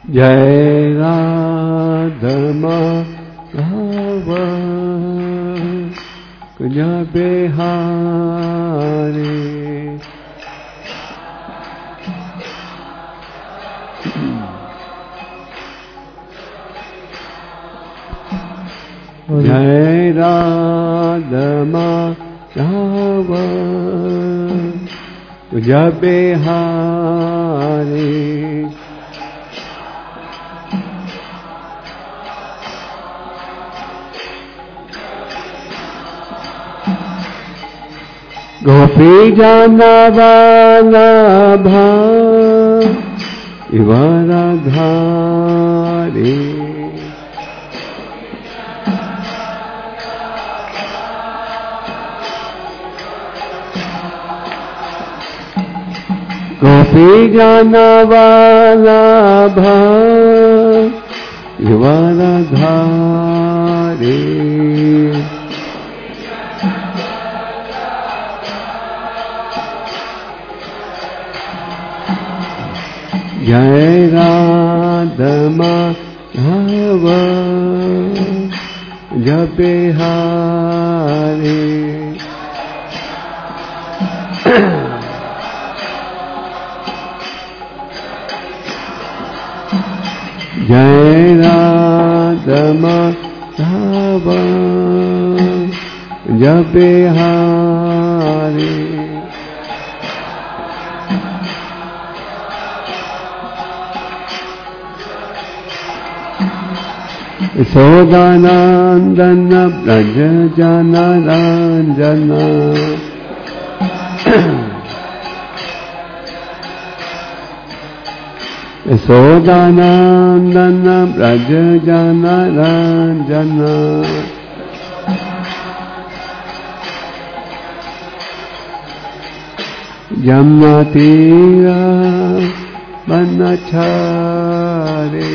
जय राधा माधव कुंज बिहारी जय राधा माधव कुंज बिहारी गोपी जाना वाला धारी गोपी जाना वाला धारी जय राधा माधव जब बिहारी जय राधा माधव जब बिहारी यशोदानंदन ब्रज जन रंजन यशोदानंदन ब्रज जन रंजन यमुना तीरा बनचारे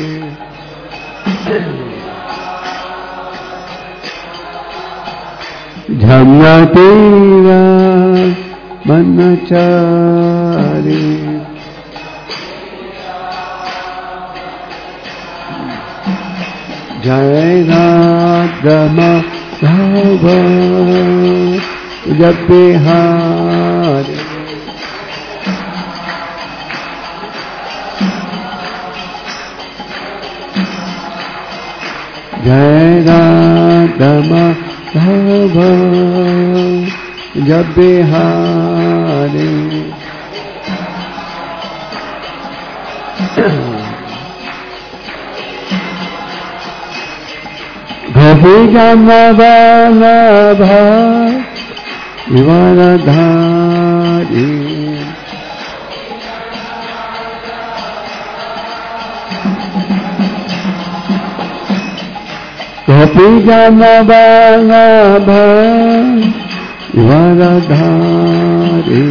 यमुना तीरा बनचारी जय राधा माधव जब बिहारी जय राधा माधव जब बिहारी गोपी जाना वाला धारी गोपी जाना वाला धारी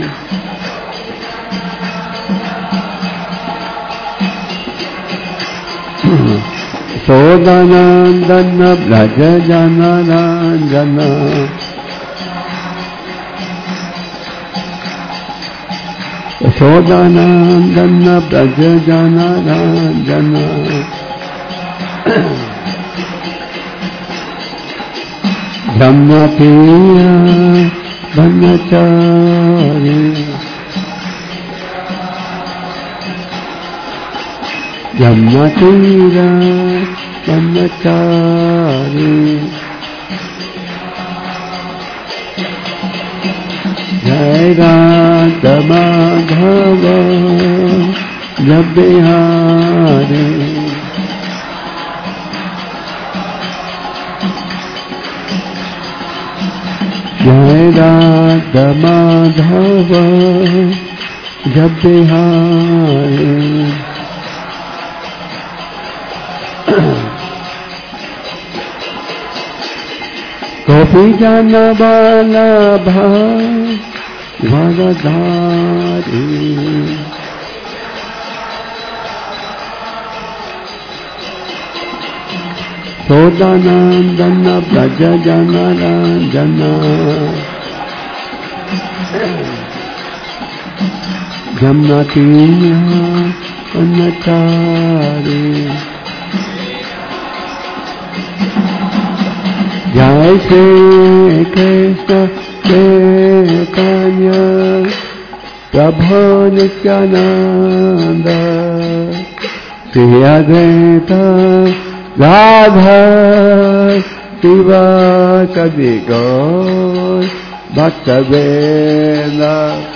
यशोदानंदन ब्रज जन रंजन यशोदानंदन ब्रज जन रंजन यमुना तीरा बनचारी यमुना तीरा बनचारी जय राधा माधव जब बिहारी जय राधा माधव जब बिहारी गोपी जाना वाला धारी यशोदानंदन ब्रज जन Ranjan Jamnatiya Anachari Jai Shri Krishna Chaitanya Prabhu Nityananda Shri Advaita Radha Shiva Sadi Gaur Bhaktavela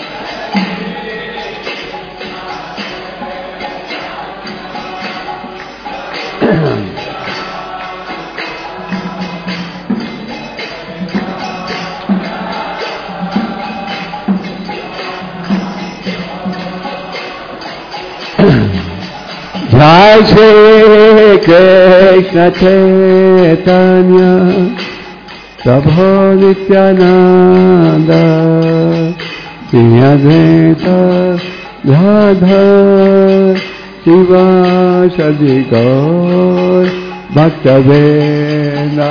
Jai Shri Krishna Chaitanya Prabhu Nityananda Shri Advaita Radha Shiva Sadi Gaur Bhaktavela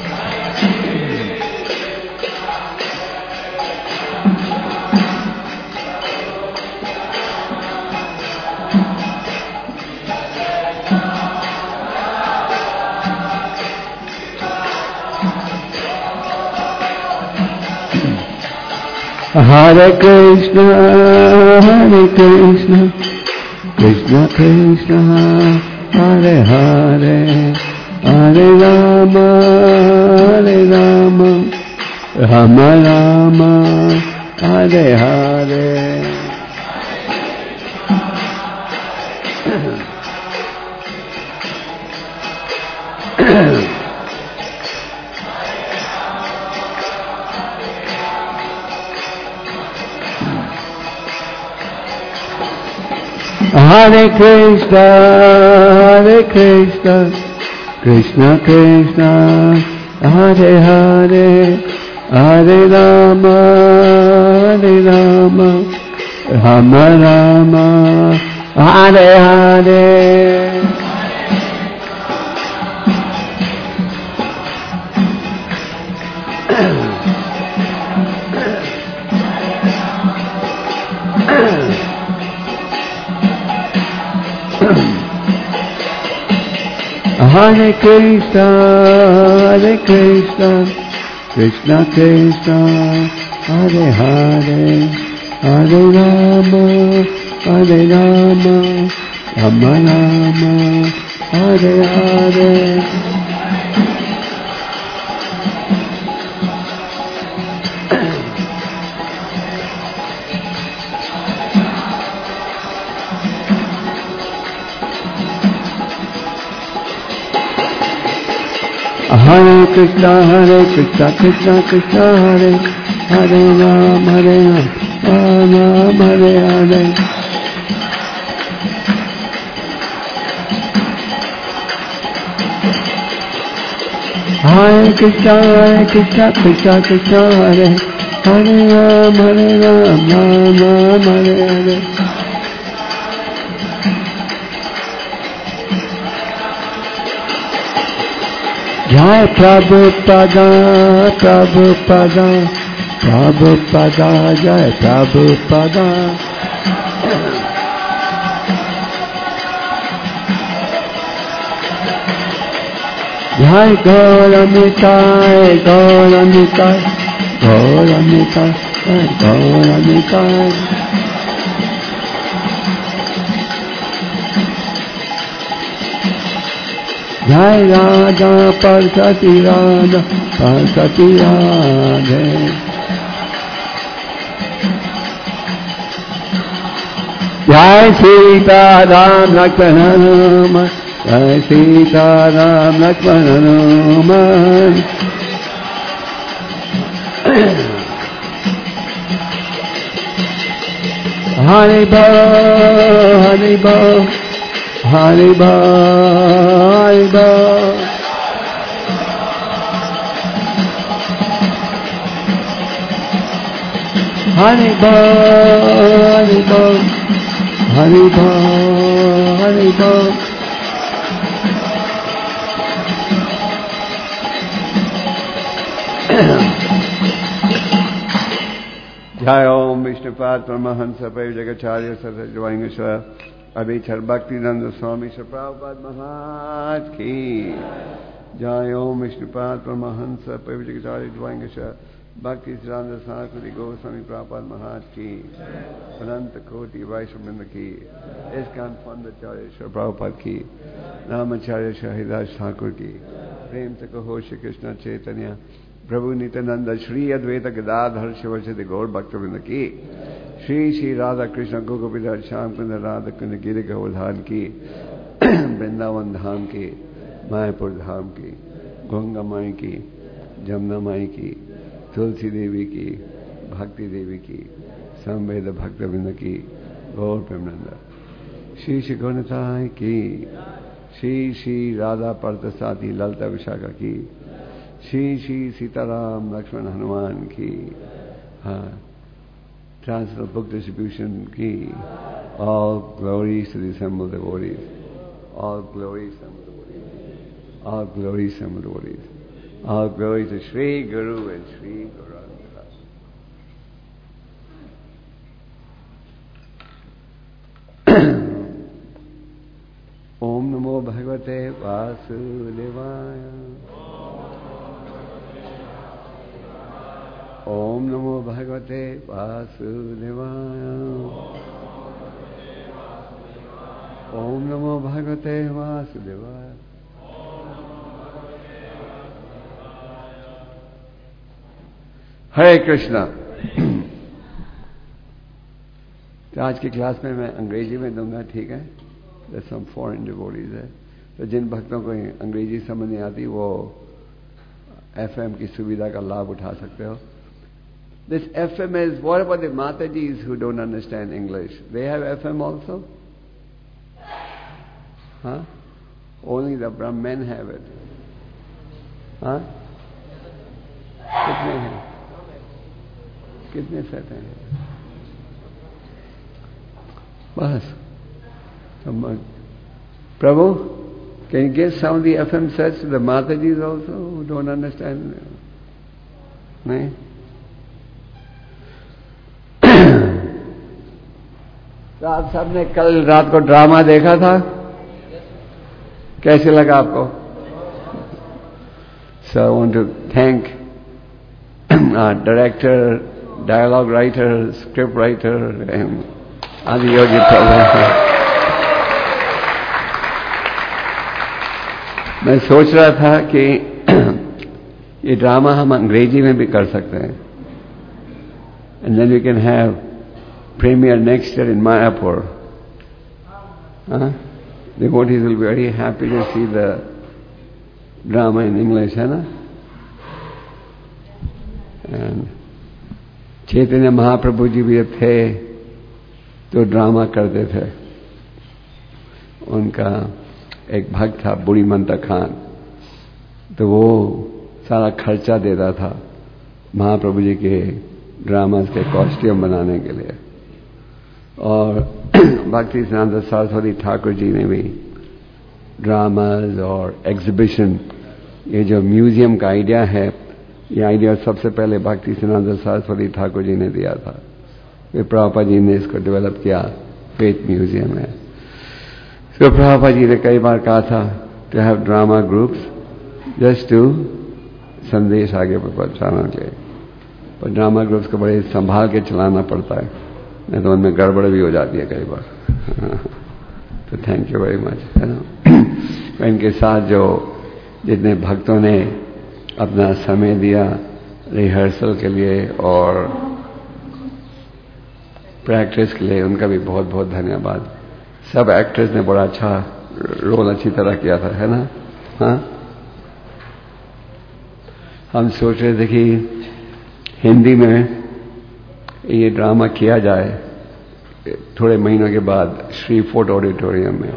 Hare Krishna, Krishna Krishna, Hare Hare, Hare Rama, Rama Rama, Hare Hare. Hare Krishna, Krishna Krishna, Hare Hare, Hare Rama, Rama Rama, Hare Hare. Hare Krishna, Krishna Krishna, Hare Hare, Hare Rama, Rama Rama, Hare Hare. Hare Krishna, Krishna Krishna, Hare Rama, Rama Hare Hare. Hare Krishna, Krishna Krishna, Hare Rama, Rama Hare Hare. Jai Prabhupada, Jai Prabhupada. Jai Gauranitai, Gauranitai. Jai Radha Parsati Radhe. Jai Sita Ram Lakshmana Hanuman, Jai Sita Ram Lakshmana Hanuman. Haribo, Haribo, Haribo, Haribo. Haribo, Haribo, Haribo, Haribo. जय ओम विष्णुपाद परमहंस परिव्राजकाचार्य सद्गुरुदेव अभिचर भक्तिनंद स्वामी श्री प्रभुपाद महाराज की जय ओम विष्णुपाद परमहंस परिव्राजकाचार्य भक्ति सिद्धांत सरस्वती गोस्वामी प्रभुपाद महाराज की अनंत कोटि वैष्णव की ISKCON founder Shri Prabhupada की रामाचार्य श्री हरिदास ठाकुर की प्रेम से कहो श्री कृष्ण चैतन्य प्रभु नित्यानंद श्री अद्वैत गदाधर शिवशति गौर भक्तवृंद की श्री श्री राधा कृष्ण गोपिधर श्याम कुंद राधा कुंद गिरि गोवर्धन की वृंदावन धाम की मायापुर धाम की गंगा माई की जमुना माई की तुलसी देवी की भक्ति देवी की संवेद भक्तवृंद की गौर प्रेमनंद श्री श्री गौनताय की श्री श्री राधा पार्थसारथी ललिता विशाखा की श्री श्री सीताराम लक्ष्मण हनुमान की ट्रांसफर बुक डिस्ट्रीब्यूशन की all glories to the assembled devotees, all glories to the devotees, all glories to the devotees, all glories to Sri Guru and Sri Gauranga. Om Namo Bhagavate Vasudevaya. Om Namo Bhagavate Vasudevaya. Om Namo Bhagavate Vasudevaya. Hare Krishna. तो आज की class में मैं अंग्रेजी में दूंगा, ठीक है? There's some foreign devotees है, तो जिन भक्तों को अंग्रेजी समझ नहीं आती वो FM की सुविधा का लाभ उठा सकते हो। This FM is, what about the Matajis who don't understand English? They have FM also? Huh? Only the Brahmin have it. Huh? कितने हैं? कितने सेट हैं? बस। Prabhu, can you give some of the FM sets to the Matajis also who don't understand? नहीं? तो आप सबने कल रात को ड्रामा देखा था, कैसे लगा आपको? So I want to thank our director, dialogue writer, script writer, and Adiyogi Prabhu. मैं सोच रहा था कि ये ड्रामा हम अंग्रेजी में भी कर सकते हैं, and then we can have premiere next year in Mayapur. The devotees will be very happy to see the drama in English, है ना? And चैतन्य महाप्रभु जी भी थे तो ड्रामा करते थे। उनका एक भक्त था बुढ़ी मंता खान, तो वो सारा खर्चा देता था महाप्रभु जी के ड्रामास के कॉस्ट्यूम बनाने के लिए। और भक्ति सिद्धांत सरस्वती ठाकुर जी ने भी ड्रामास और एग्जीबिशन, ये जो म्यूजियम का आइडिया है, ये आइडिया सबसे पहले भक्ति सिद्धांत सरस्वती ठाकुर जी ने दिया था। फिर प्रभुपाद जी ने इसको डेवलप किया, फेथ म्यूजियम है। तो प्रभुपाद जी ने कई बार कहा था to have drama groups just to संदेश आगे पहुंचाने के लिए, पर ड्रामा ग्रुप्स को बड़े संभाल के चलाना पड़ता है, नहीं तो उनमें गड़बड़ भी हो जाती है कई बार। तो थैंक यू वेरी मच, है ना? इनके साथ जो जितने भक्तों ने अपना समय दिया रिहर्सल के लिए और प्रैक्टिस के लिए, उनका भी बहुत बहुत धन्यवाद। सब एक्टर्स ने बड़ा अच्छा रोल अच्छी तरह किया था, है ना? हाँ, हम सोच रहे थे कि हिंदी में ये ड्रामा किया जाए थोड़े महीनों के बाद श्री फोर्ट ऑडिटोरियम में,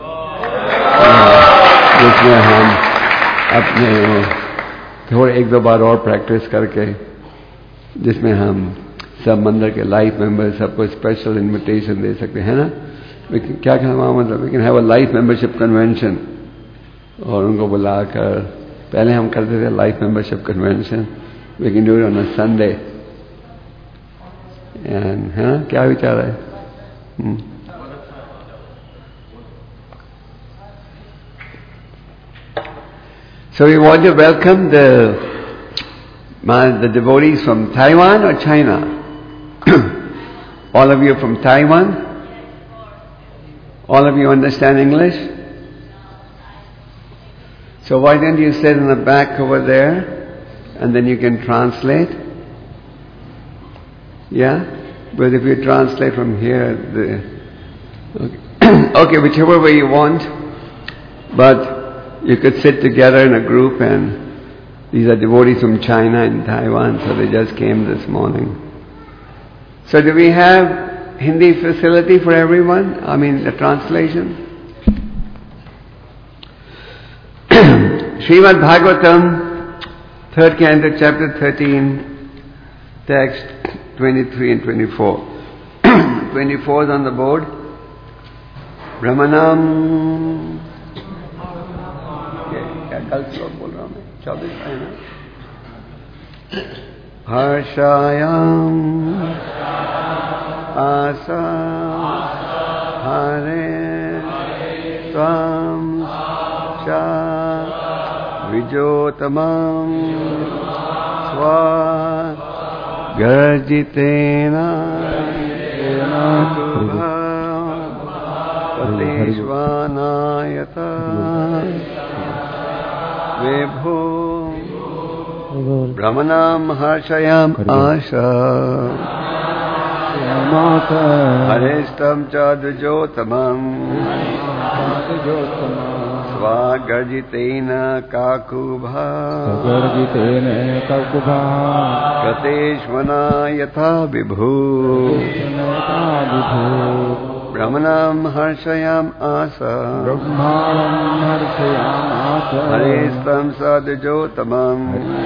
जिसमें हम अपने थोड़े एक दो बार और प्रैक्टिस करके, जिसमें हम सब मंदिर के लाइफ मेंबर्स सबको स्पेशल इनविटेशन दे सकते हैं, ना? क्या कहना मतलब, we can have a life membership convention, और उनको बुलाकर, पहले हम करते थे life membership convention, we can do it on a Sunday, क्या विचार है? So we want to welcome the devotees from Taiwan or China? All of you from Taiwan? All of you understand English? So why don't you sit in the back over there and then you can translate? Yeah? But if you translate from here, okay, whichever way you want, but you could sit together in a group, and these are devotees from China and Taiwan, so they just came this morning. So do we have Hindi facility for everyone? I mean, the translation? Srimad Bhagavatam, 3rd Canto, Chapter 13, text 23 and 24. 24 is on the board. Brahmanam. क्या कल श्लोक बोल रहा हूँ मैं? 24 है ना? हर्षायाम आसा हरे त्वां चा विजोतमं स्वा गर्जितेन पतेष्वानायता विभो ब्रह्मणां हर्षयाम आशा हरेष्टं च द्विजोतमं स्वागर्जितेन काकुभा कृतेष्वना यथा विभू ब्रह्मणां हर्षयाम आसा हरेस्तं सद्योतमं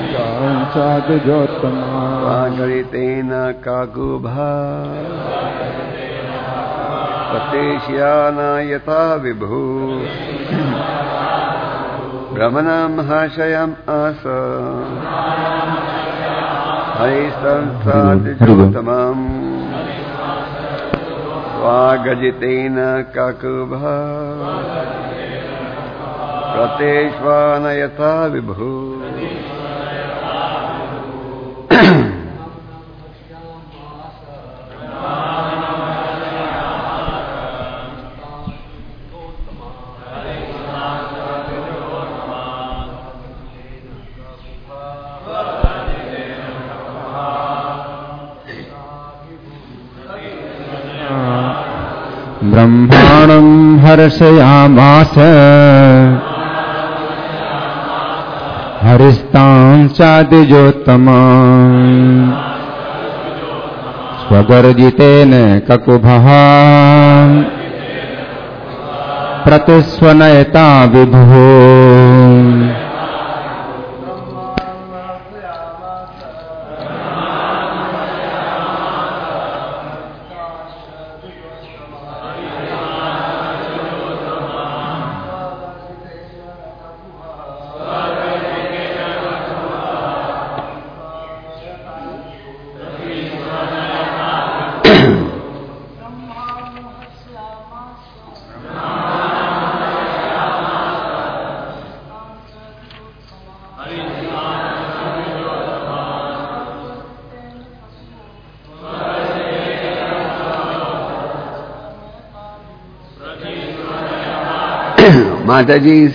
स्वागरितेन काकुभा पतेष्याना यथा विभू ब्रह्मणां हर्षयाम आसा हरेस्तं सद्योतमं स्वागजितेन काकुभा प्रतेष्वान यथा विभू ब्रह्माणं हर्षयामास हरिस्तां चाद्विजोत्तमां स्वगर्जितेन ककुभः प्रतिस्वनयता विभो Mataji's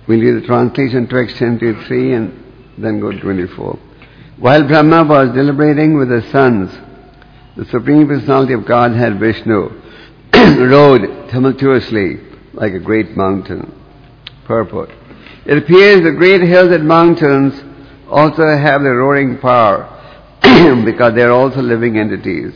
We'll read the translation to extend 23 and then go to 24. While Brahma was deliberating with his sons, the Supreme Personality of Godhead, Vishnu, rode tumultuously like a great mountain. Purport. It appears the great hills and mountains also have the roaring power because they are also living entities.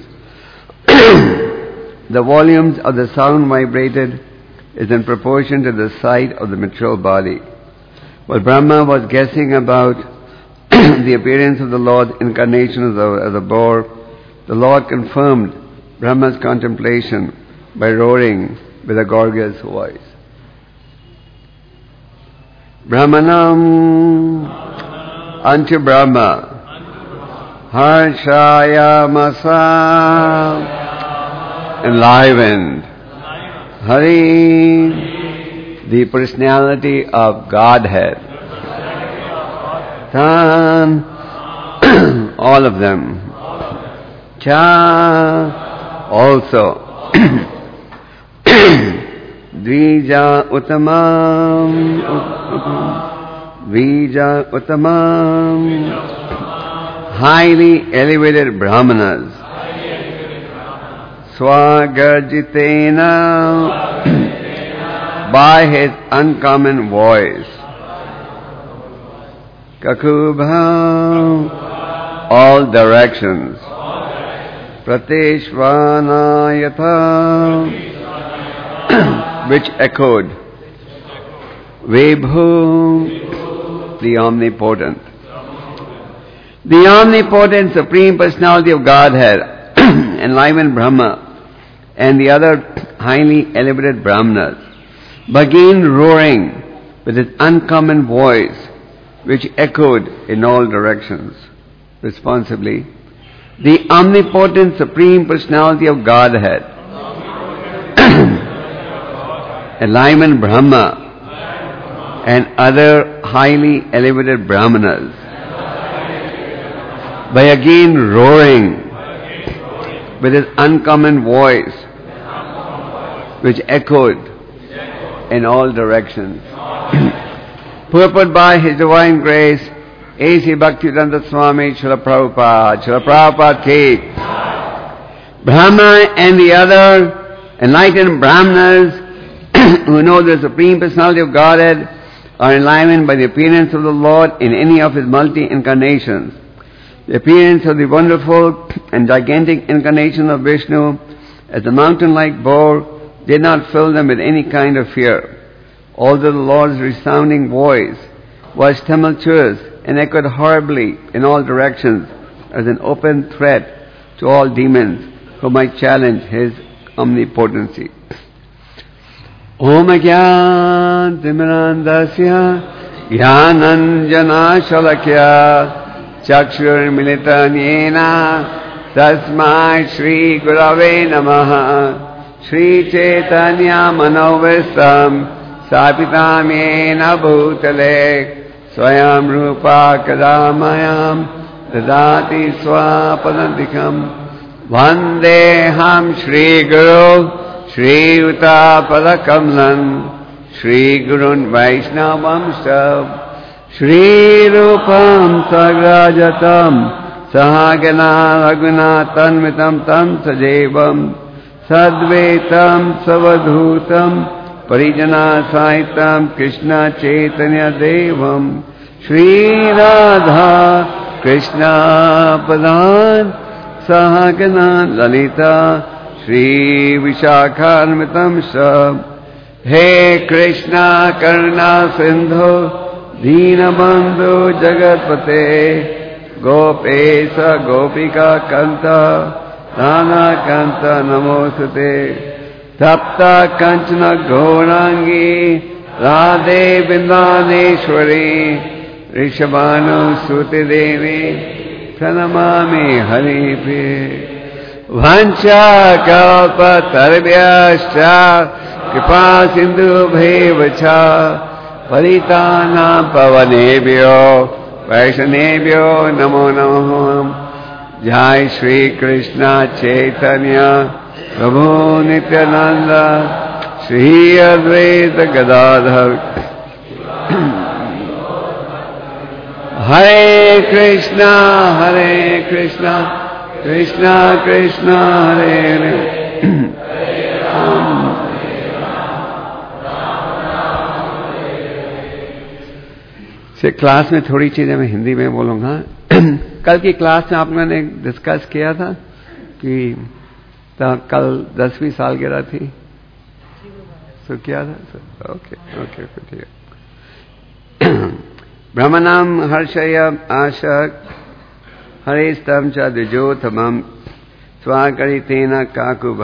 The volumes of the sound vibrated is in proportion to the size of the material body. While Brahma was guessing about the appearance of the Lord's incarnation as a boar, the Lord confirmed Brahma's contemplation by roaring with a gorgeous voice. Brahmanam unto Brahma, Harshaya Masa, enlivened. Hari, the personality of Godhead. Tan, all of them. Cha, also. Dvija Uttamam, Dvija Uttamam, highly elevated Brahmanas. Swagarjitena, by his uncommon voice. Kakubha, all directions. Prateshvanayata, which echoed. Vibhu, the omnipotent. The omnipotent Supreme Personality of Godhead, enlivened Brahma, and the other highly elevated Brahmanas, began roaring with his uncommon voice, which echoed in all directions. Responsibly, the omnipotent Supreme Personality of Godhead, enlivened Brahma, and other highly elevated Brahmanas, by again roaring with his uncommon voice, which echoed in all directions. Purport by His Divine Grace, A.C. Bhaktivedanta Swami Srila Prabhupada ki. Brahma and the other enlightened Brahmanas who know the Supreme Personality of Godhead are enlivened by the appearance of the Lord in any of His multi-incarnations. The appearance of the wonderful and gigantic incarnation of Vishnu as a mountain-like boar did not fill them with any kind of fear. Although the Lord's resounding voice was tumultuous and echoed horribly in all directions as an open threat to all demons who might challenge His omnipotency. Om Agyan Timirandasya Jnananjana Shalakya Chakshur Militan Yena Tasmai Shri Gurave Namaha Shri Chaitanya Manovistam Sapitam Yena Bhutale Swayam Rupa Kadamayam Dadati Swapadantikam Vandeham Shri Guru Shri Uta Padakamlan Shri Gurun Vaishnavam Stav Shri Rupam Sagrajatam Sahagana Raghunathan Mitam Tam Sajevam Sadvetam Savadhutam Parijana Saitam Krishna Chaitanya Devam Shri Radha Krishna Padan Sahagana Lalita Shri Vishakharmitam Sab He Krishna Karuna Sindhu Deenabandhu Jagatpate Gopesa Gopika Kanta Dana Kanta Namosate Tapta Kanchana Gaurangi Radhe Bindaneshwari Rishabhanu Suti Devi Pranamami Haripe Vancha Kalpa Tarbhyascha Kripa Sindhu Bhevacha Paritana Pavanebhyo Vaishnebhyo Namo Namo Jai Shri Krishna Chaitanya Prabhu Nityananda Shri Advaita Gadadhar Krishna, Krishna Krishna, Hare Hare. से class में थोड़ी चीजें मैं हिंदी में बोलूंगा. कल की class में आप लोगों ने डिस्कस किया था कि कल 10वीं सालगिरह थी. तो क्या था? ओके ठीक है. ब्रह्मणाम हर्षय आशक हरेस्तम च द्विजोतमम स्वाकरितेन काकुभ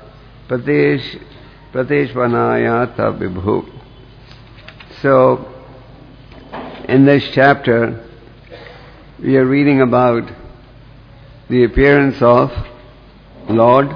प्रतेश्वनायात विभु. So in this chapter we are reading about the appearance of Lord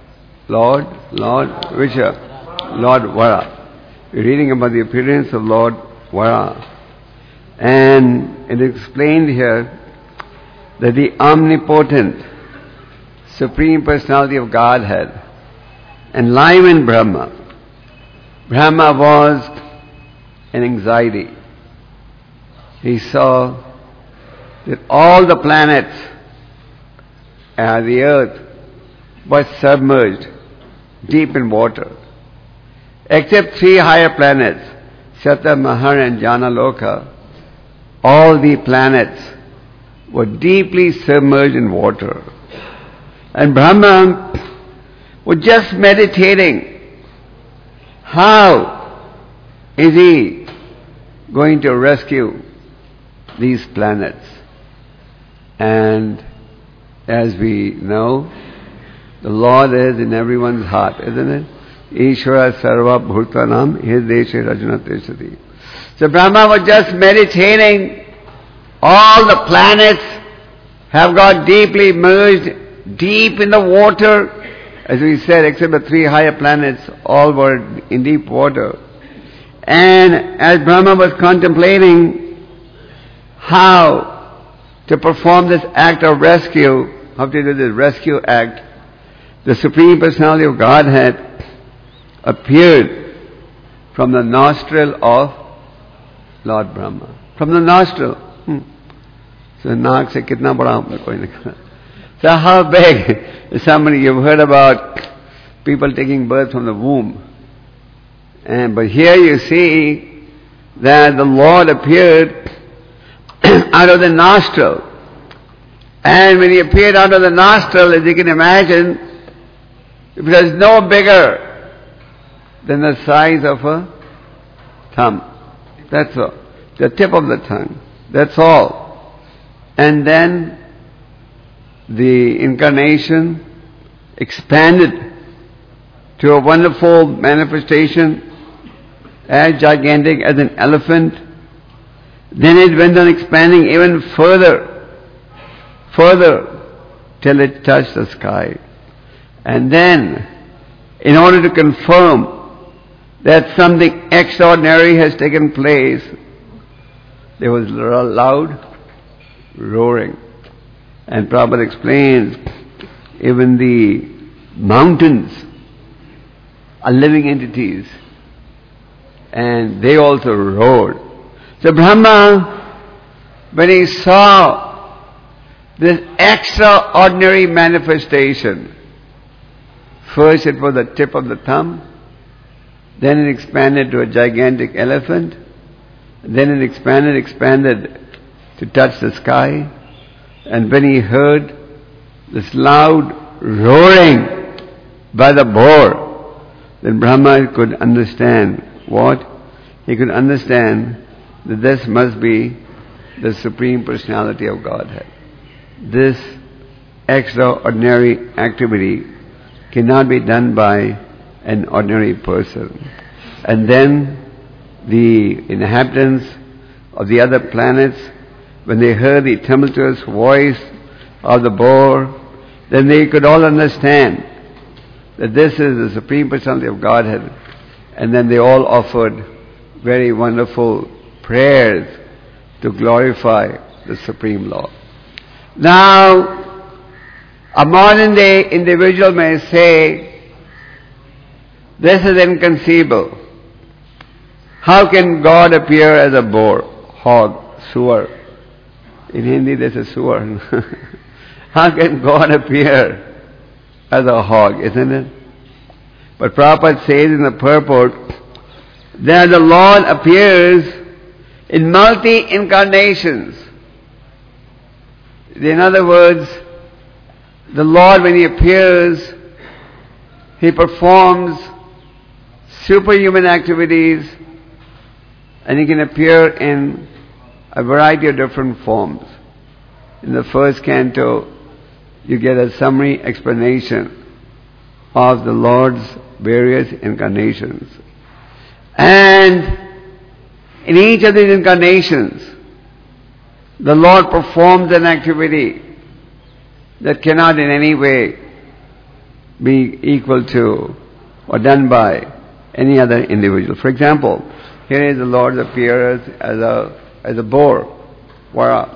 Vara. We're reading about the appearance of Lord Vara. And it is explained here that the omnipotent Supreme Personality of Godhead enlivened Brahma. Brahma was in anxiety. He saw that all the planets and the earth was submerged deep in water, except 3 higher planets, Shata, Mahar and Janaloka. All the planets were deeply submerged in water. And Brahma was just meditating. How is he going to rescue these planets? And as we know, the Lord is in everyone's heart, isn't it? Ishvara sarva bhutanam hirdeshe rajunatesati. So Brahma was just meditating. All the planets have got deeply merged, deep in the water. As we said, except the 3 higher planets, all were in deep water. And as Brahma was contemplating how to perform this act of rescue, how to do this rescue act, the Supreme Personality of Godhead appeared from the nostril of Lord Brahma. From the nostril. So naak se kitna bada humne koi nahi. So how big is somebody? You've heard about people taking birth from the womb. But here you see that the Lord appeared out of the nostril. And when he appeared out of the nostril, as you can imagine, it was no bigger than the size of a thumb. That's all. The tip of the tongue. That's all. And then the incarnation expanded to a wonderful manifestation as gigantic as an elephant. Then it went on expanding even further till it touched the sky. And then, in order to confirm that something extraordinary has taken place, there was loud roaring. And Prabhupada explains, even the mountains are living entities, and they also roared. So Brahma, when he saw this extraordinary manifestation, first it was the tip of the thumb, then it expanded to a gigantic elephant, then it expanded to touch the sky, and when he heard this loud roaring by the boar, then Brahma could understand what? He could understand that this must be the Supreme Personality of Godhead. This extraordinary activity cannot be done by an ordinary person. And then the inhabitants of the other planets, when they heard the tumultuous voice of the boar, then they could all understand that this is the Supreme Personality of Godhead. And then they all offered very wonderful prayers to glorify the Supreme Lord. Now, a modern day individual may say, this is inconceivable. How can God appear as a boar, hog, sewer? In Hindi there's a sewer. How can God appear as a hog, isn't it? But Prabhupada says in the purport that the Lord appears in multi-incarnations. In other words, the Lord, when He appears, He performs superhuman activities, and He can appear in a variety of different forms. In the first canto, you get a summary explanation of the Lord's various incarnations. And in each of these incarnations, the Lord performs an activity that cannot in any way be equal to or done by any other individual. For example, here is the Lord appears as a boar, Vara.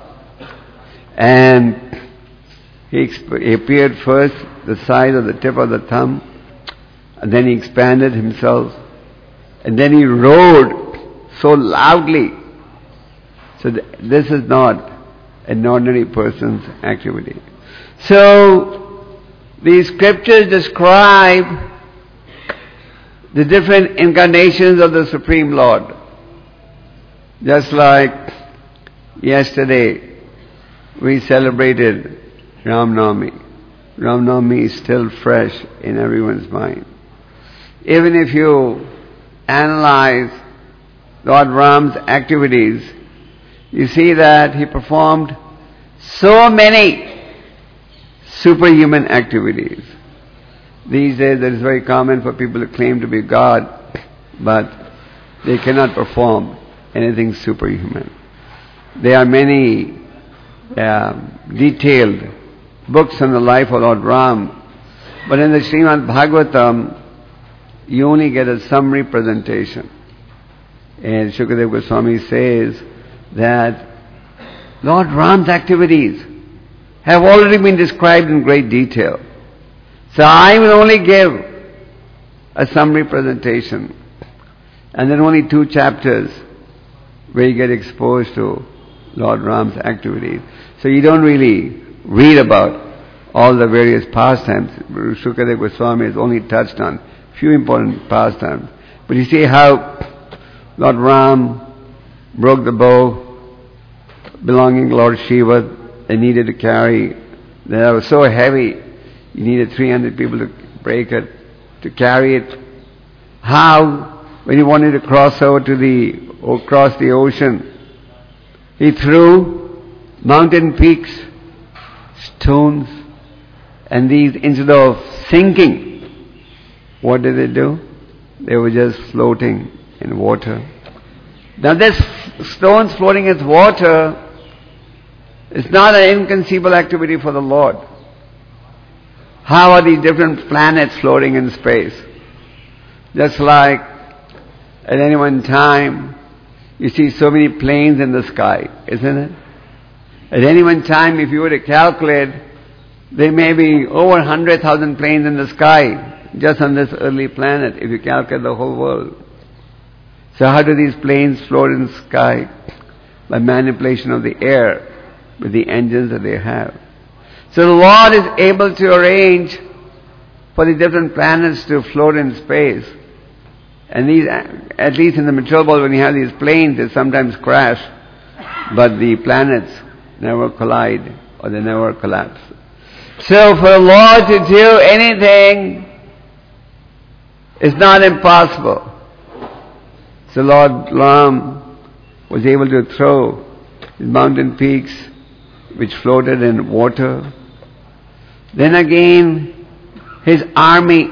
And he appeared first the size of the tip of the thumb, and then He expanded Himself, and then He roared so loudly. So this is not an ordinary person's activity. So these scriptures describe the different incarnations of the Supreme Lord. Just like yesterday we celebrated Ram Navami. Ram Navami is still fresh in everyone's mind. Even if you analyze Lord Ram's activities, you see that He performed so many superhuman activities. These days it is very common for people to claim to be God, but they cannot perform anything superhuman. There are many detailed books on the life of Lord Ram, but in the Srimad Bhagavatam, you only get a summary presentation. And Shukadeva Goswami says that Lord Ram's activities have already been described in great detail. So I will only give a summary presentation, and then only 2 chapters where you get exposed to Lord Ram's activities. So you don't really read about all the various pastimes. Shukadeva Goswami has only touched on few important pastimes. But you see how Lord Ram broke the bow belonging to Lord Shiva. They needed to carry. That was so heavy, you needed 300 people to break it, to carry it. How, when he wanted to cross the ocean, he threw mountain peaks, stones, and these, instead of sinking, what did they do? They were just floating in water. Now this stones floating in water is not an inconceivable activity for the Lord. How are these different planets floating in space? Just like at any one time, you see so many planes in the sky, isn't it? At any one time, if you were to calculate, there may be over 100,000 planes in the sky, just on this earthly planet, if you calculate the whole world. So how do these planes float in the sky? By manipulation of the air with the engines that they have. So the Lord is able to arrange for the different planets to float in space. And these, at least in the material world, when you have these planes, they sometimes crash, but the planets never collide or they never collapse. So for the Lord to do anything is not impossible. So Lord Ram was able to throw his mountain peaks which floated in water. Then again, his army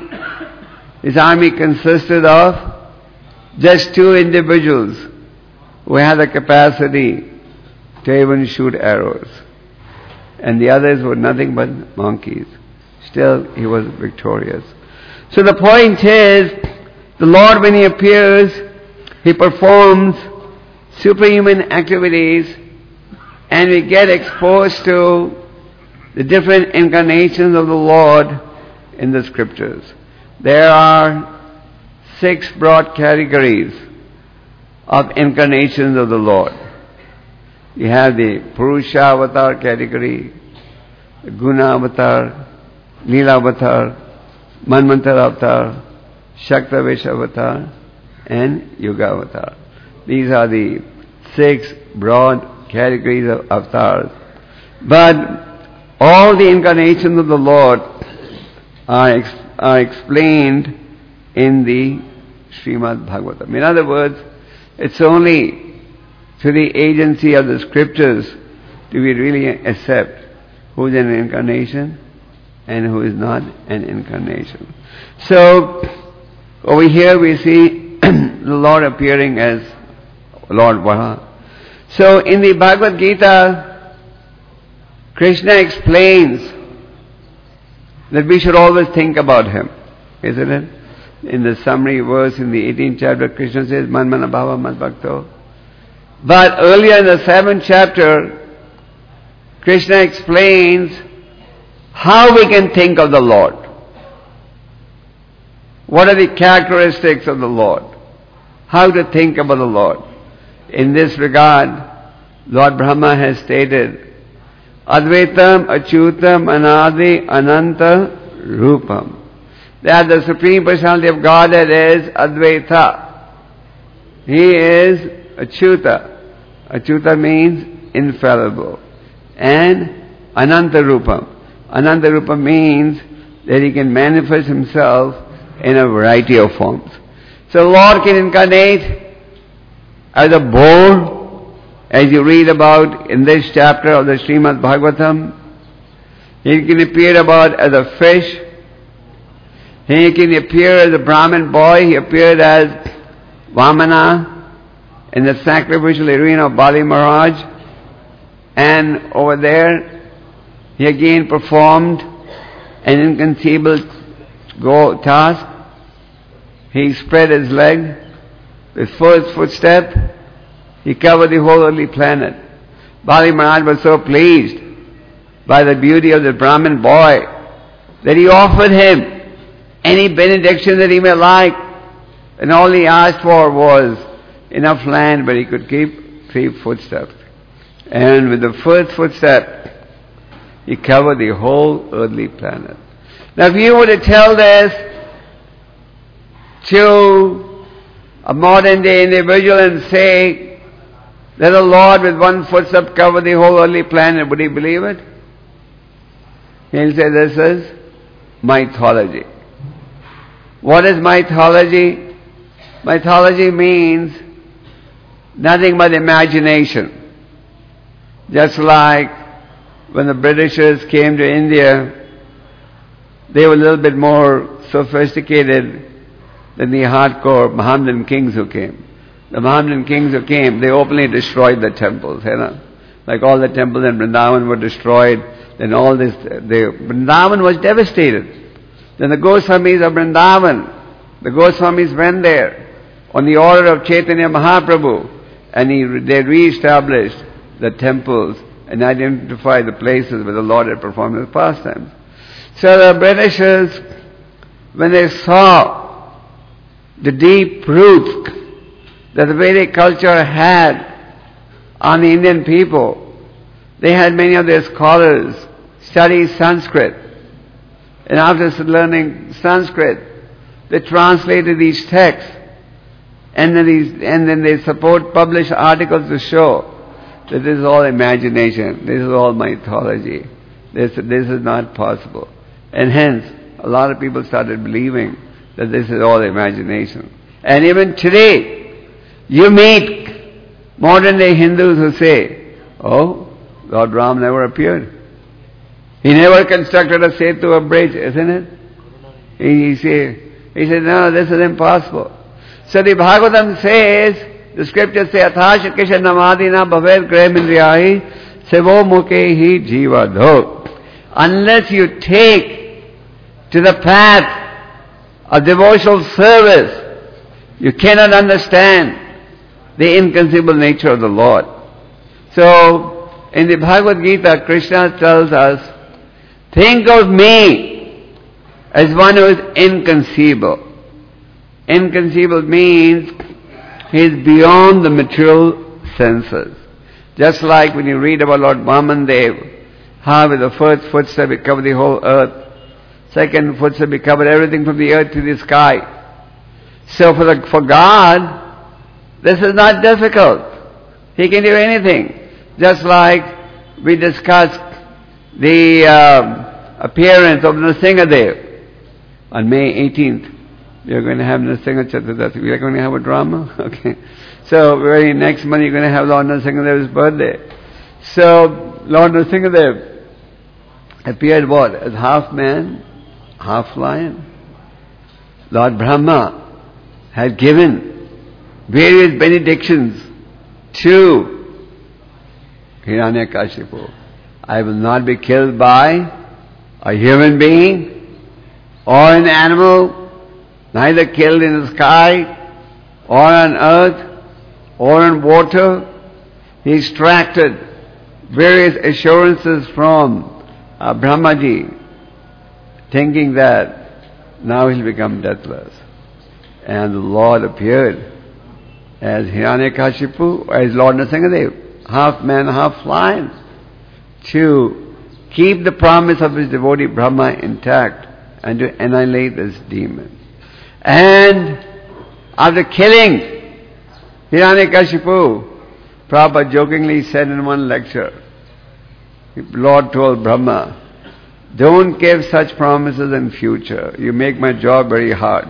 consisted of just 2 individuals who had the capacity to even shoot arrows. And the others were nothing but monkeys. Still, he was victorious. So the point is, the Lord, when He appears, He performs superhuman activities, and we get exposed to the different incarnations of the Lord in the scriptures. There are 6 broad categories of incarnations of the Lord. You have the Purusha avatar category, Guna avatar, Leela avatar, Manvantara avatar, Shaktavesh avatar, and Yuga avatar. These are the 6 broad categories of avatars. But all the incarnations of the Lord are explained in the Srimad Bhagavatam. In other words, it's only through the agency of the scriptures do we really accept who is an incarnation and who is not an incarnation. So, over here we see the Lord appearing as Lord Varaha. So, in the Bhagavad Gita, Krishna explains that we should always think about Him, isn't it? In the summary verse in the 18th chapter, Krishna says, Manmana Bhava Madbhakto. But earlier in the 7th chapter, Krishna explains how we can think of the Lord. What are the characteristics of the Lord? How to think about the Lord. In this regard, Lord Brahma has stated, Advaitam, Achyutam, Anadi, Ananta, Rupam. That the Supreme Personality of Godhead is Advaita. He is Achyuta. Achyuta means infallible. And Ananta Rupam. Ananta Rupam means that He can manifest Himself in a variety of forms. So the Lord can incarnate as a boar, as you read about in this chapter of the Srimad Bhagavatam. He can appear about as a fish. He can appear as a Brahmin boy. He appeared as Vamana in the sacrificial arena of Bali Maharaj. And over there, he again performed an inconceivable task. He spread his leg. With first footstep, he covered the whole earthly planet. Bali Maharaj was so pleased by the beauty of the Brahmin boy that he offered him any benediction that he may like. And all he asked for was enough land where he could keep 3 footsteps. And with the first footstep, he covered the whole earthly planet. Now if you were to tell this to a modern day individual and say that the Lord with 1 footstep covered the whole earthly planet, would he believe it? He'll say this is mythology. What is mythology? Mythology means nothing but imagination. Just like when the Britishers came to India, they were a little bit more sophisticated than the hardcore Mohammedan kings who came. The Mohammedan kings who came, they openly destroyed the temples, you know. Like all the temples in Vrindavan were destroyed, then all this, Vrindavan was devastated. Then the Goswamis of Vrindavan, the Goswamis went there on the order of Chaitanya Mahaprabhu, and they re-established the temples and identified the places where the Lord had performed His pastimes. So the Britishers, when they saw the deep roots that the Vedic culture had on the Indian people, they had many of their scholars study Sanskrit. And after learning Sanskrit, they translated these texts, and then they publish articles to show that this is all imagination, this is all mythology, this is not possible. And hence, a lot of people started believing that this is all imagination. And even today, you meet modern day Hindus who say, oh, Lord Ram never appeared. He never constructed a setu, a bridge, isn't it? He said, no, this is impossible. So the Bhagavatam says, the scriptures say, Athasha kisha namadina bhaver grahimindriyahi sevo mukehi jiva dho. Unless you take to the path of devotional service, you cannot understand the inconceivable nature of the Lord. So, in the Bhagavad Gita, Krishna tells us, think of me as one who is inconceivable. Inconceivable means he is beyond the material senses. Just like when you read about Lord Vamandev, how with the first footstep it covered the whole earth. Second footstep it covered everything from the earth to the sky. So for God, this is not difficult. He can do anything. Just like we discussed the appearance of Nrsingadev on May 18th. We are going to have Nrsinga Chaturdashi. We are going to have a drama. Okay. So very next month you're going to have Lord Nrsingadev's birthday. So Lord Nrsingadev appeared what? As half man, half lion. Lord Brahma had given various benedictions to Hiranyakashipu. I will not be killed by a human being or an animal, neither killed in the sky or on earth or in water. He extracted various assurances from Brahmaji, thinking that now he'll become deathless. And the Lord appeared as Hiranyakashipu, as Lord Nrsingadev, half man, half lion, to keep the promise of his devotee Brahma intact and to annihilate this demon. And after killing Hiranyakashipu, Prabhupada jokingly said in one lecture, the Lord told Brahma, don't give such promises in future. You make my job very hard.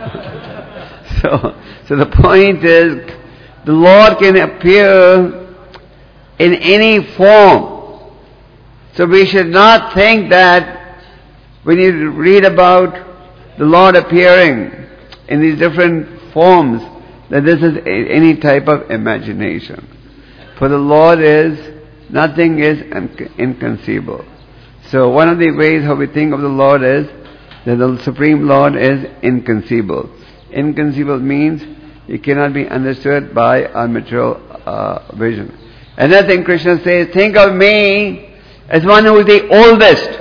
So the point is, the Lord can appear in any form. So we should not think that when you read about the Lord appearing in these different forms, that this is any type of imagination. For the Lord nothing is inconceivable. So one of the ways how we think of the Lord is that the Supreme Lord is inconceivable. Inconceivable means it cannot be understood by our material vision. Another thing Krishna says, think of me as one who is the oldest.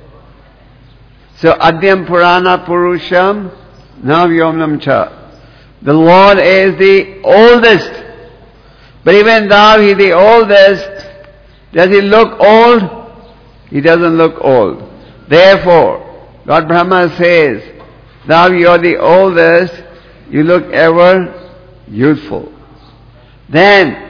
So Adyam Purana Purusham Navyomnam Cha. The Lord is the oldest. But even though He is the oldest, does He look old? He doesn't look old. Therefore, Lord Brahma says, thou you are the oldest, you look ever youthful. Then,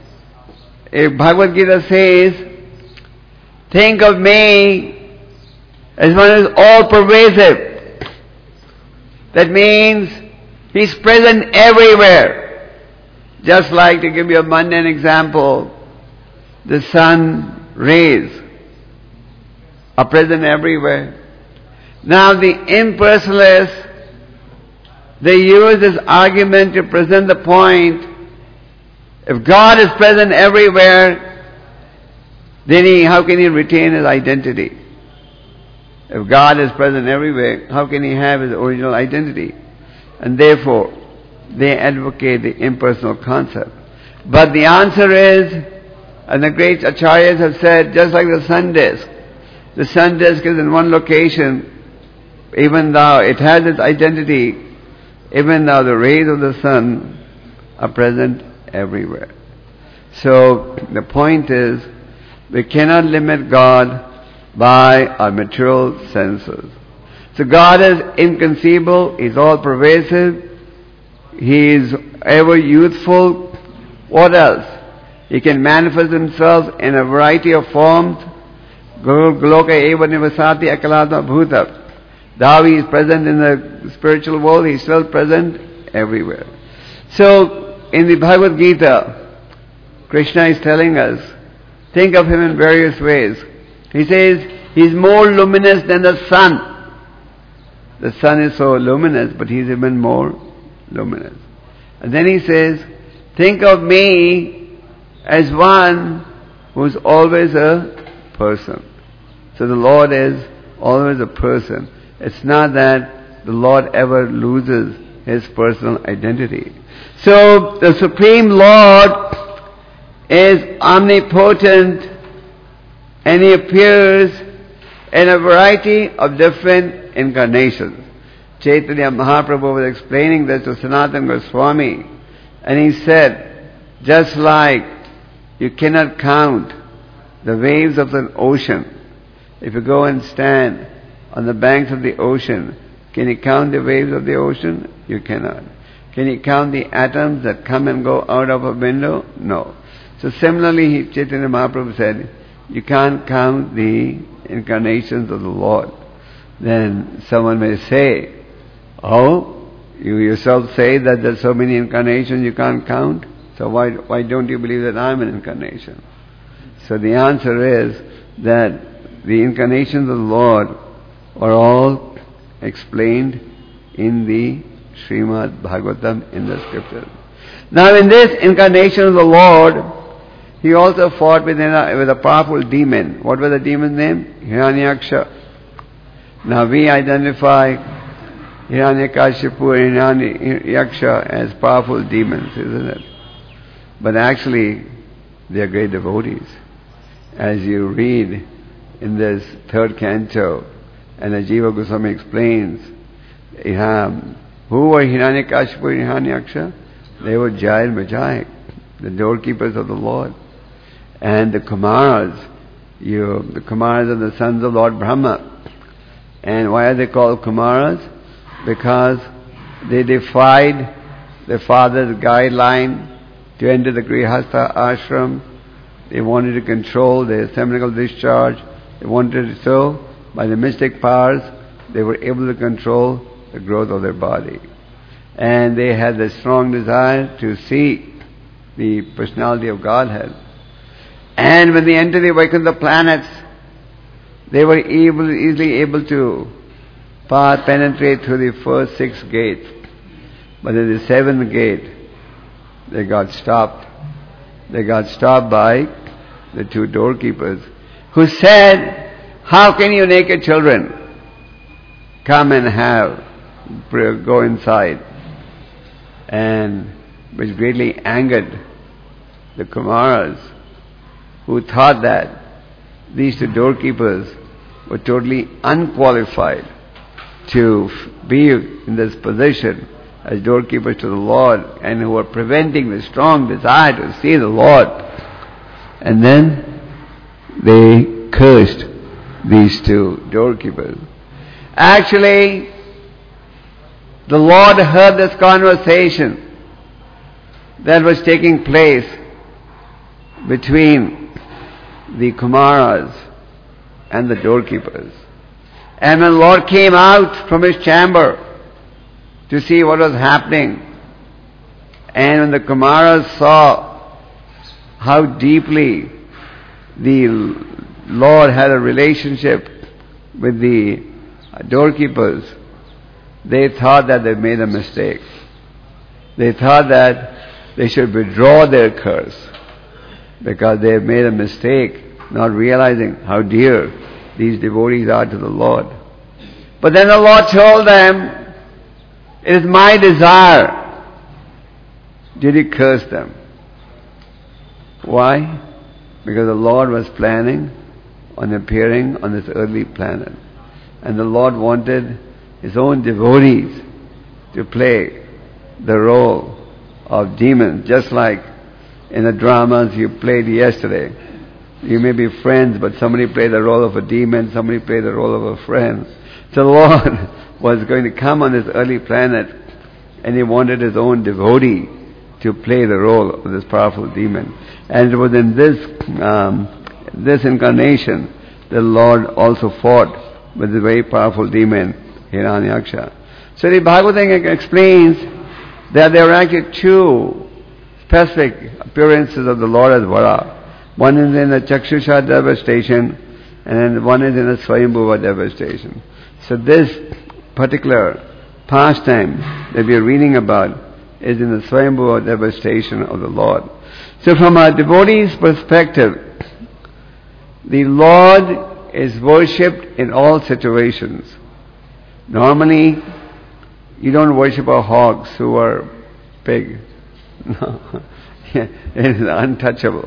if Bhagavad Gita says, think of me as one who is all pervasive. That means He's present everywhere. Just like, to give you a mundane example, the sun rays are present everywhere. Now the impersonalists, they use this argument to present the point, if God is present everywhere, then how can He retain His identity? If God is present everywhere, how can He have His original identity? And therefore, they advocate the impersonal concept. But the answer is, and the great acharyas have said, just like the sun disk. The sun disk is in one location, even though it has its identity, even though the rays of the sun are present everywhere. So the point is, we cannot limit God by our material senses. So God is inconceivable, He's all pervasive, He is ever youthful. What else? He can manifest Himself in a variety of forms. Goloka eva nivasati akalatma bhuta. Though He is present in the spiritual world, He is still present everywhere. So, in the Bhagavad Gita, Krishna is telling us, think of Him in various ways. He says, He is more luminous than the sun. The sun is so luminous, but He is even more luminous. And then He says, think of me as one who is always a person. So the Lord is always a person. It's not that the Lord ever loses His personal identity. So the Supreme Lord is omnipotent and He appears in a variety of different incarnations. Chaitanya Mahaprabhu was explaining this to Sanatana Goswami, and he said, just like You cannot count the waves of the ocean. If you go and stand on the banks of the ocean, can you count the waves of the ocean? You cannot. Can you count the atoms that come and go out of a window? No. So similarly, Chaitanya Mahaprabhu said, you can't count the incarnations of the Lord. Then someone may say, oh, you yourself say that there's so many incarnations you can't count? So why don't you believe that I'm an incarnation? So the answer is that the incarnations of the Lord are all explained in the Srimad Bhagavatam, in the scriptures. Now in this incarnation of the Lord, he also fought with a powerful demon. What was the demon's name? Hiranyaksha. Now we identify Hiranyakashipu and Hiranyaksha as powerful demons, isn't it? But actually, they are great devotees. As you read in this third canto, and as Jiva Goswami explains, who were Hiranyakashipu and Hiranyaksha? They were Jai and Vijay, the doorkeepers of the Lord. And the Kumaras, the Kumaras are the sons of Lord Brahma. And why are they called Kumaras? Because they defied their father's guideline to enter the Grihastha ashram. They wanted to control their seminal discharge. They wanted to, so by the mystic powers, they were able to control the growth of their body. And they had the strong desire to see the personality of Godhead. And when they entered the Vaikuntha planets, they were easily able to penetrate through the first 6 gates. But at the 7th gate, they got stopped. They got stopped by the 2 doorkeepers who said, how can you naked children come and go inside? And which greatly angered the Kumaras, who thought that these 2 doorkeepers were totally unqualified to be in this position as doorkeepers to the Lord, and who were preventing the strong desire to see the Lord. And then they cursed these 2 doorkeepers. Actually, the Lord heard this conversation that was taking place between the Kumaras and the doorkeepers. And when the Lord came out from his chamber to see what was happening, and when the Kumaras saw how deeply the Lord had a relationship with the doorkeepers, they thought that they made a mistake. They thought that they should withdraw their curse because they had made a mistake, not realizing how dear these devotees are to the Lord. But then the Lord told them, it is my desire. Did he curse them? Why? Because the Lord was planning on appearing on this earthly planet. And the Lord wanted his own devotees to play the role of demons, just like in the dramas you played yesterday. You may be friends, but somebody played the role of a demon, somebody played the role of a friend. So the Lord was going to come on this earthly planet, and he wanted his own devotee to play the role of this powerful demon. And it was in this incarnation the Lord also fought with the very powerful demon, Hiranyaksha. So the Bhagavatam explains that there are actually 2 specific appearances of the Lord as Vara. One is in the Chakshusha devastation, and then one is in the Swayambhuva devastation. So this particular pastime that we are reading about is in the Swayambhuva devastation of the Lord. So from a devotee's perspective, the Lord is worshipped in all situations. Normally, you don't worship a hogs who are pig. No, it is untouchable.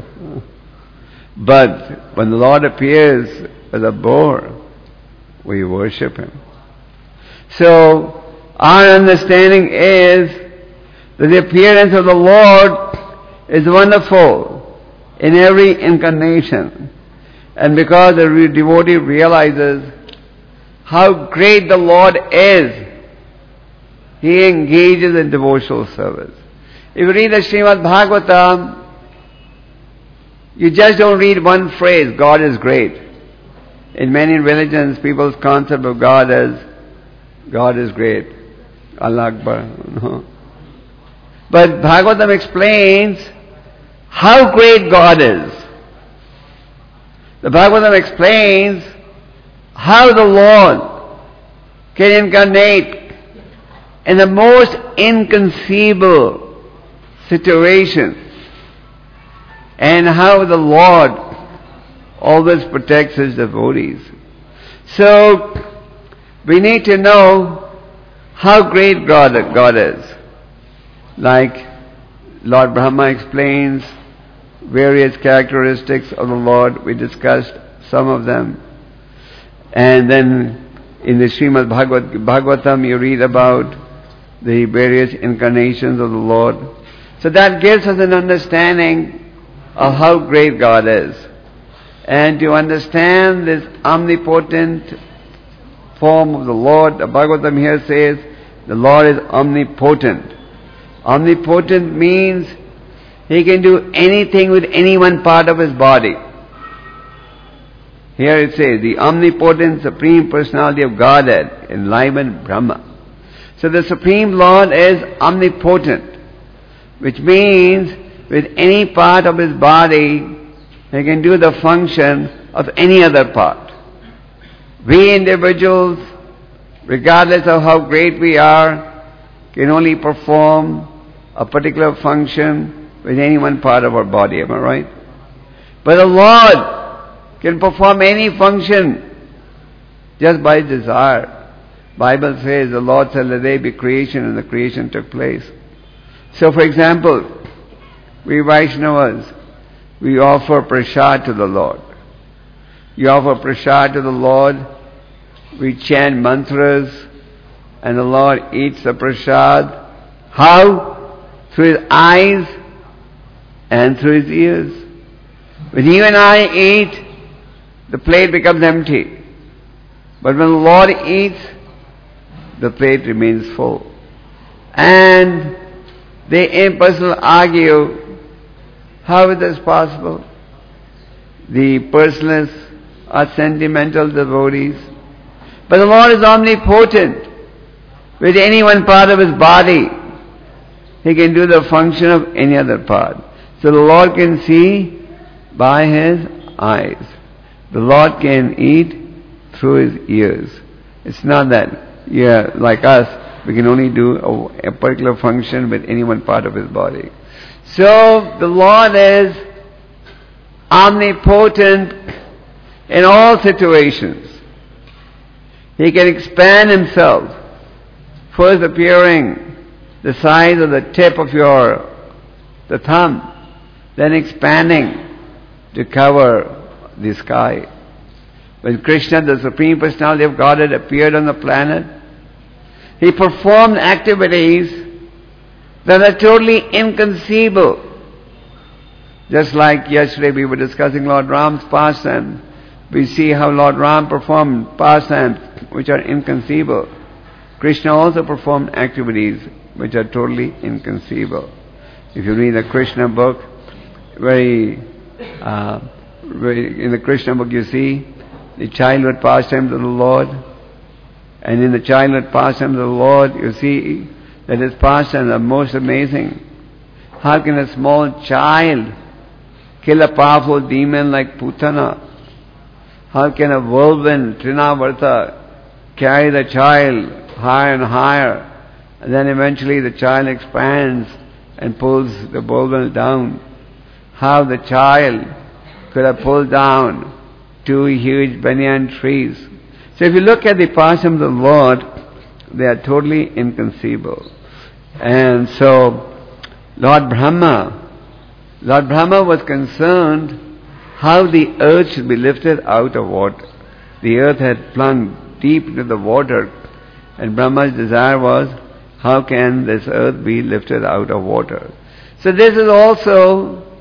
But when the Lord appears as a boar, we worship him. So, our understanding is that the appearance of the Lord is wonderful. in every incarnation. And because the devotee realizes how great the Lord is, he engages in devotional service. If you read the Srimad Bhagavatam, you just don't read one phrase, God is great. In many religions, people's concept of God is, God is great. Allah Akbar. No. But Bhagavatam explains how great God is. The Bhagavatam explains how the Lord can incarnate in the most inconceivable situations, and how the Lord always protects His devotees. So, we need to know how great God is. Like Lord Brahma explains various characteristics of the Lord. We discussed some of them. And then in the Srimad Bhagavatam you read about the various incarnations of the Lord. So that gives us an understanding of how great God is. And to understand this omnipotent form of the Lord, the Bhagavatam here says, the Lord is omnipotent. Omnipotent means He can do anything with any one part of His body. Here it says, the omnipotent Supreme Personality of Godhead, enlivened Brahma. So the Supreme Lord is omnipotent, which means with any part of His body, He can do the function of any other part. We individuals, regardless of how great we are, can only perform a particular function with any one part of our body. Am I right? But the Lord can perform any function just by desire. Bible says the Lord said, let there be creation, and the creation took place. So for example, we Vaishnavas, we offer prasad to the Lord. You offer prasad to the Lord, we chant mantras, and the Lord eats the prasad. How? Through His eyes and through His ears. When you and I eat, the plate becomes empty. But when the Lord eats, the plate remains full. And the impersonal argue, how is this possible? The personalists are sentimental devotees. But the Lord is omnipotent. With any one part of His body, He can do the function of any other part. So the Lord can see by His eyes. The Lord can eat through His ears. It's not that, like us, we can only do a particular function with any one part of His body. So the Lord is omnipotent in all situations. He can expand Himself, first appearing the size of the tip of the thumb, then expanding to cover the sky. When Krishna, the Supreme Personality of Godhead, appeared on the planet, He performed activities that are totally inconceivable. Just like yesterday we were discussing Lord Ram's pastimes, we see how Lord Ram performed pastimes which are inconceivable. Krishna also performed activities which are totally inconceivable. If you read the Krishna book, in the Krishna book you see the childhood pastimes of the Lord, and in the childhood pastimes of the Lord you see that His pastimes are most amazing. How can a small child kill a powerful demon like Putana? How can a whirlwind, Trinavarta, carry the child higher and higher, and then eventually the child expands and pulls the whirlwind down? How the child could have pulled down 2 huge banyan trees. So if you look at the pastimes of the Lord, they are totally inconceivable. And so Lord Brahma was concerned how the earth should be lifted out of water. The earth had plunged deep into the water, and Brahma's desire was, how can this earth be lifted out of water? So this is also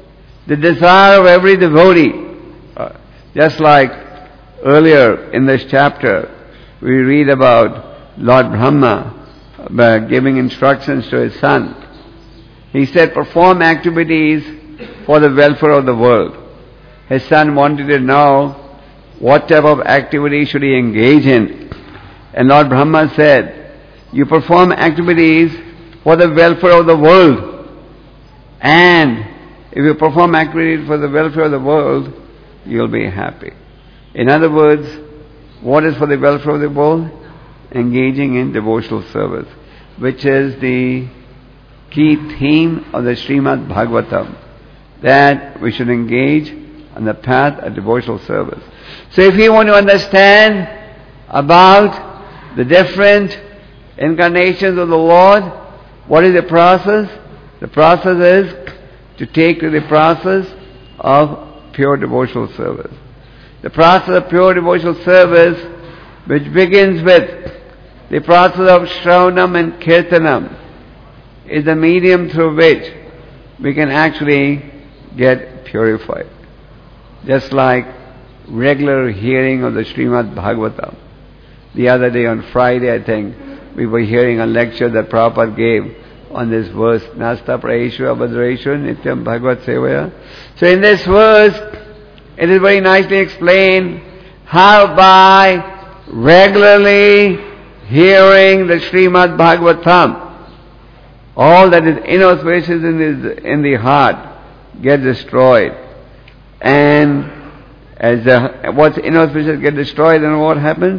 the desire of every devotee. Just like earlier in this chapter, we read about Lord Brahma giving instructions to his son. He said, perform activities for the welfare of the world. His son wanted to know what type of activity should he engage in. And Lord Brahma said, you perform activities for the welfare of the world. And if you perform activities for the welfare of the world, you'll be happy. In other words, what is for the welfare of the world? Engaging in devotional service, which is the key theme of the Srimad Bhagavatam, that we should engage on the path of devotional service. So if you want to understand about the different incarnations of the Lord, what is the process? The process is to take to the process of pure devotional service. The process of pure devotional service, which begins with the process of Shravanam and Kirtanam, is the medium through which we can actually get purified. Just like regular hearing of the Srimad Bhagavatam. The other day on Friday, I think, we were hearing a lecture that Prabhupada gave on this verse, Nasta Praeshwa Abhadraeshwa Nityam Bhagavat Sevaya. So in this verse, it is very nicely explained how by regularly hearing the Srimad Bhagavatam, all that is inauspicious in the heart get destroyed. And as what's inauspicious get destroyed, then what happens?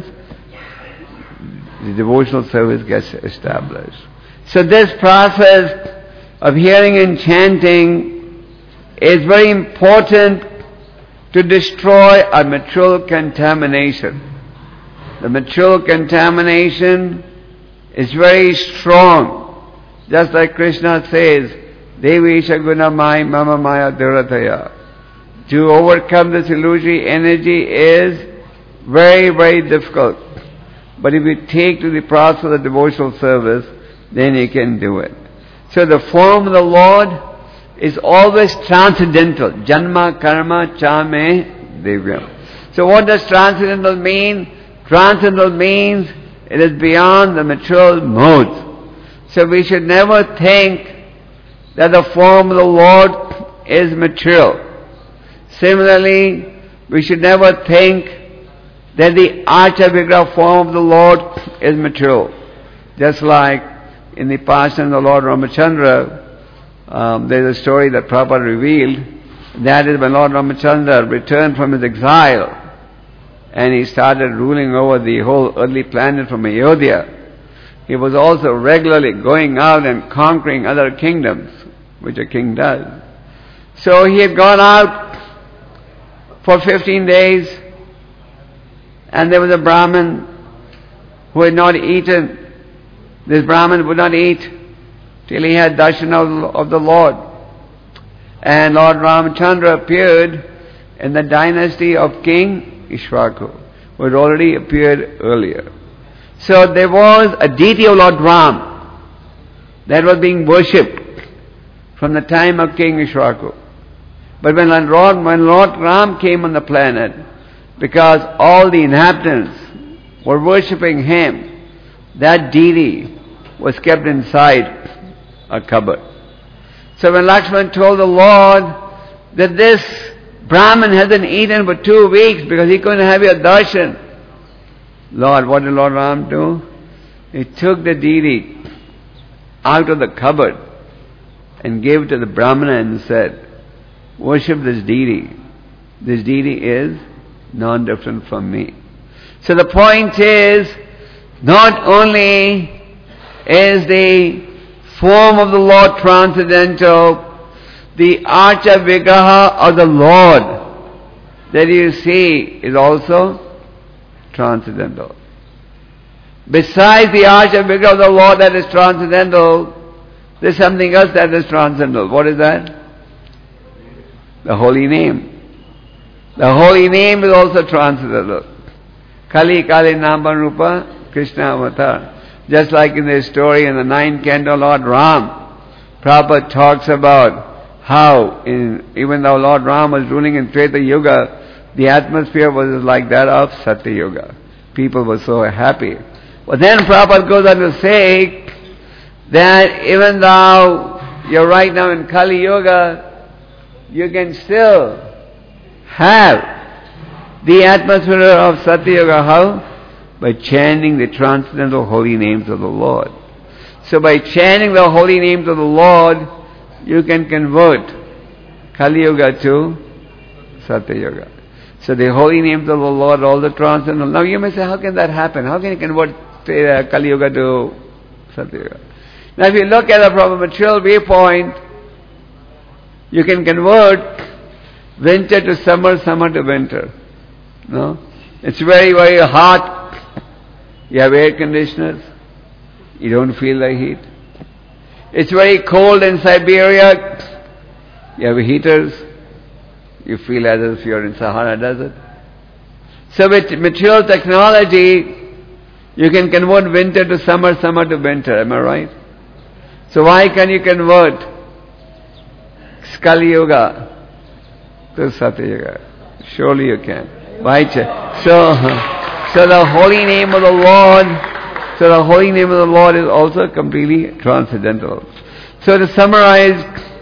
The devotional service gets established. So this process of hearing and chanting is very important to destroy a material contamination. The material contamination is very strong. Just like Krishna says, Devi Shaguna Mai Mama Maya Durataya. To overcome this illusory energy is very, very difficult. But if you take to the process of devotional service, then you can do it. So the form of the Lord is always transcendental. Janma karma chame divyam. So what does transcendental mean? Transcendental means it is beyond the material modes. So we should never think that the form of the Lord is material. Similarly, we should never think that the Archa Vigraha form of the Lord is material. Just like in the Passion of the Lord Ramachandra, there is a story that Prabhupada revealed. That is when Lord Ramachandra returned from his exile and he started ruling over the whole earthly planet from Ayodhya. He was also regularly going out and conquering other kingdoms, which a king does. So he had gone out for 15 days, and there was a Brahmin who had not eaten. This Brahmin would not eat till he had darshan of the Lord. And Lord Ramachandra appeared in the dynasty of King Ishwaku, who had already appeared earlier. So there was a deity of Lord Ram that was being worshipped from the time of King Ishwaku. But when Lord Ram came on the planet, because all the inhabitants were worshipping him, that deity was kept inside a cupboard. So when Lakshman told the Lord that this Brahmin hasn't eaten for 2 weeks because he couldn't have your darshan, Lord, what did Lord Ram do? He took the deity out of the cupboard and gave it to the Brahmana and said, worship this deity. This deity is non-different from me. So the point is, not only is the form of the Lord transcendental, the Archa Vigraha of the Lord that you see is also transcendental. Besides the Archa Vigraha of the Lord that is transcendental, there is something else that is transcendental. What is that? The holy name. The holy name is also transcendental. Kali Kali Naman Rupa Krishna Avatar. Just like in the story in the 9th canto, Lord Ram, Prabhupada talks about how even though Lord Ram was ruling in Treta Yuga, the atmosphere was like that of Satya Yuga. People were so happy. But then Prabhupada goes on to say that even though you're right now in Kali Yuga, you can still have the atmosphere of Satya Yuga. How? By chanting the transcendental holy names of the Lord. So by chanting the holy names of the Lord, you can convert Kali Yuga to Satya Yuga. So the holy names of the Lord, all the transcendental. Now you may say, how can that happen? How can you convert Kali Yuga to Satya Yuga? Now if you look at it from a material viewpoint, you can convert winter to summer, summer to winter. No? It's very, very hot. You have air conditioners. You don't feel the heat. It's very cold in Siberia. You have heaters. You feel as if you're in Sahara Desert. So with material technology, you can convert winter to summer, summer to winter. Am I right? So why can you convert Kali Yuga to Satya Yuga? Surely you can. Why? So the holy name of the Lord. So the holy name of the Lord is also completely transcendental. So to summarize,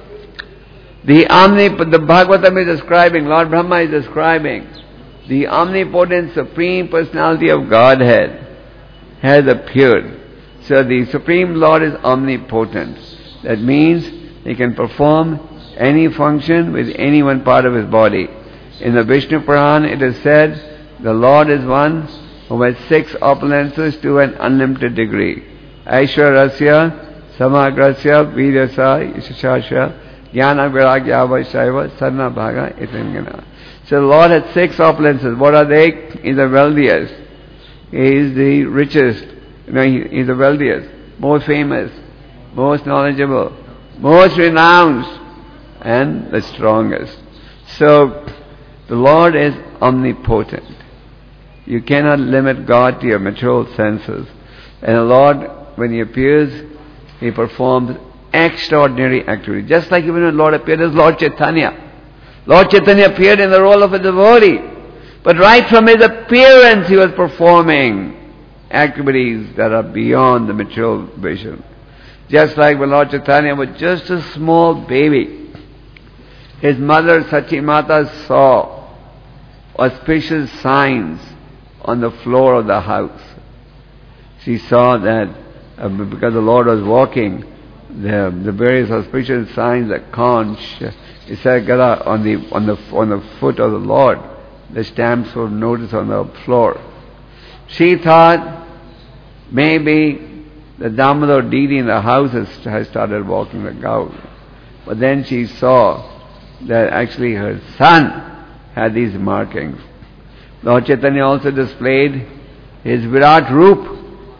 the Bhagavatam is describing, Lord Brahma is describing, the omnipotent Supreme Personality of Godhead has appeared. So the Supreme Lord is omnipotent. That means He can perform any function with any one part of His body. In the Vishnu Purana it is said, the Lord is one who has 6 opulences to an unlimited degree. Aishwarasya, Samagrasya, Vidyasa, Ishashasya, Jnana Viragya Vaishaiva, Sarna Bhaga, Itangana. So the Lord has 6 opulences. What are they? He is the wealthiest. He is the richest. He is the wealthiest, most famous, most knowledgeable, most renowned, and the strongest. So the Lord is omnipotent. You cannot limit God to your material senses. And the Lord, when He appears, He performs extraordinary activity. Just like even when the Lord appeared as Lord Chaitanya. Lord Chaitanya appeared in the role of a devotee. But right from His appearance, He was performing activities that are beyond the material vision. Just like when Lord Chaitanya was just a small baby, His mother Sachimata saw auspicious signs on the floor of the house. She saw that because the Lord was walking, the various auspicious signs, the conch, Isagara on the foot of the Lord, the stamps were noticed on the floor. She thought maybe the Damodar deity in the house has started walking the cow. But then she saw that actually her son had these markings. Lord Chaitanya also displayed His Virat Roop.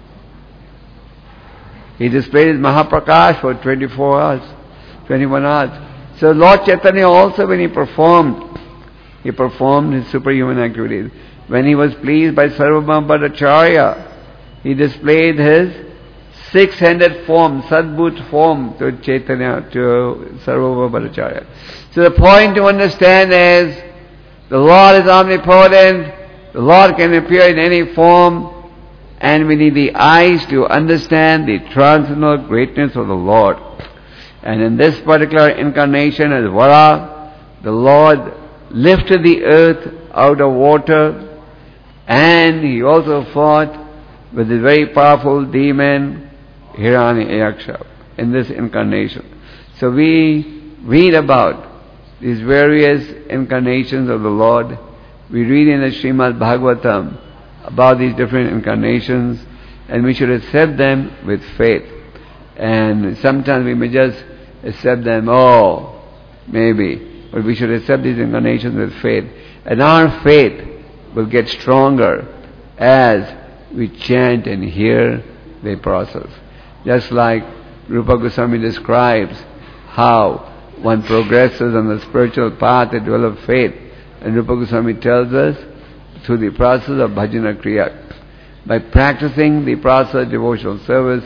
He displayed His Mahaprakash for 24 hours, 21 hours. So Lord Chaitanya also, when He performed His superhuman activities. When He was pleased by Sarvabhauma Bhattacharya, He displayed His 600 form, Sadbhut form to Chaitanya, to Sarvabhauma Bhattacharya. So the point to understand is, the Lord is omnipotent, the Lord can appear in any form, and we need the eyes to understand the transcendental greatness of the Lord. And in this particular incarnation as Vara, the Lord lifted the earth out of water, and He also fought with the very powerful demon Hiranyaksha in this incarnation. So we read about these various incarnations of the Lord. We read in the Srimad Bhagavatam about these different incarnations, and we should accept them with faith. And sometimes we may just accept them, maybe, but we should accept these incarnations with faith. And our faith will get stronger as we chant and hear the process. Just like Rupa Goswami describes how one progresses on the spiritual path to develop faith. And Rupa Goswami tells us through the process of bhajana kriya. By practicing the process of devotional service,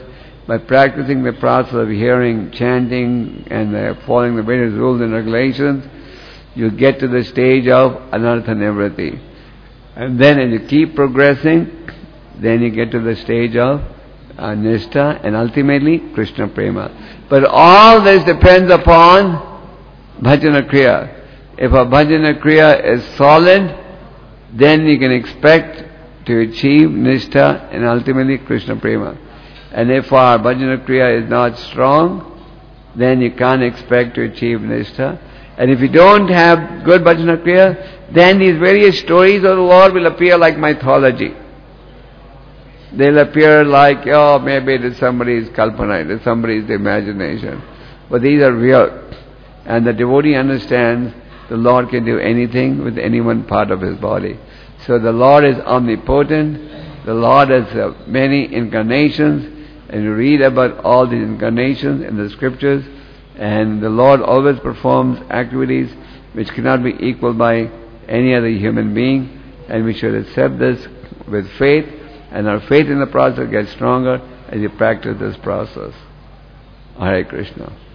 by practicing the process of hearing, chanting, and following the various rules and regulations, you get to the stage of anartha nivritti. And then as you keep progressing, then you get to the stage of nishtha and ultimately Krishna prema. But all this depends upon bhajana kriya. If a bhajana kriya is solid, then you can expect to achieve nishtha and ultimately Krishna prema. And if our bhajana kriya is not strong, then you can't expect to achieve nishtha. And if you don't have good bhajana kriya, then these various stories of the Lord will appear like mythology. They'll appear like, oh, maybe it is somebody's kalpana, it is somebody's imagination. But these are real. And the devotee understands the Lord can do anything with any one part of his body. So the Lord is omnipotent. The Lord has many incarnations. And you read about all these incarnations in the scriptures. And the Lord always performs activities which cannot be equaled by any other human being. And we should accept this with faith. And our faith in the process gets stronger as you practice this process. Hare Krishna.